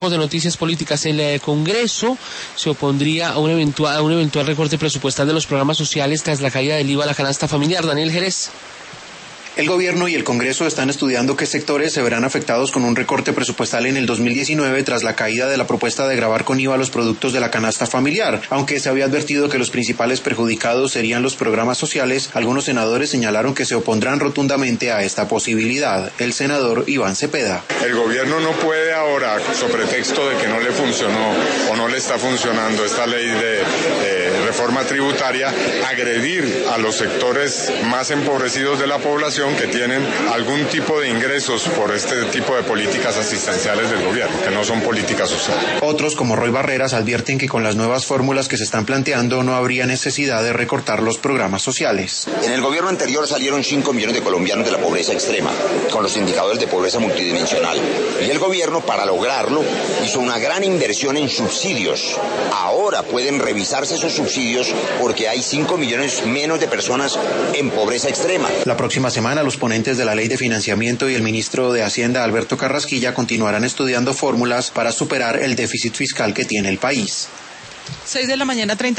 De noticias políticas, el Congreso se opondría a un eventual recorte presupuestal de los programas sociales tras la caída del IVA a la canasta familiar. Daniel Jerez. El gobierno y el Congreso están estudiando qué sectores se verán afectados con un recorte presupuestal en el 2019 tras la caída de la propuesta de gravar con IVA los productos de la canasta familiar. Aunque se había advertido que los principales perjudicados serían los programas sociales, algunos senadores señalaron que se opondrán rotundamente a esta posibilidad. El senador Iván Cepeda. El gobierno no puede ahora, sobre pretexto de que no le funcionó o no le está funcionando esta ley de reforma tributaria, agredir a los sectores más empobrecidos de la población que tienen algún tipo de ingresos por este tipo de políticas asistenciales del gobierno, que no son políticas sociales. Otros, como Roy Barreras, advierten que con las nuevas fórmulas que se están planteando no habría necesidad de recortar los programas sociales. En el gobierno anterior salieron 5 millones de colombianos de la pobreza extrema, con los indicadores de pobreza multidimensional. Y el gobierno, para lograrlo, hizo una gran inversión en subsidios. Ahora pueden revisarse esos subsidios porque hay 5 millones menos de personas en pobreza extrema. La próxima semana los ponentes de la Ley de Financiamiento y el ministro de Hacienda, Alberto Carrasquilla, continuarán estudiando fórmulas para superar el déficit fiscal que tiene el país. 6 de la mañana, 30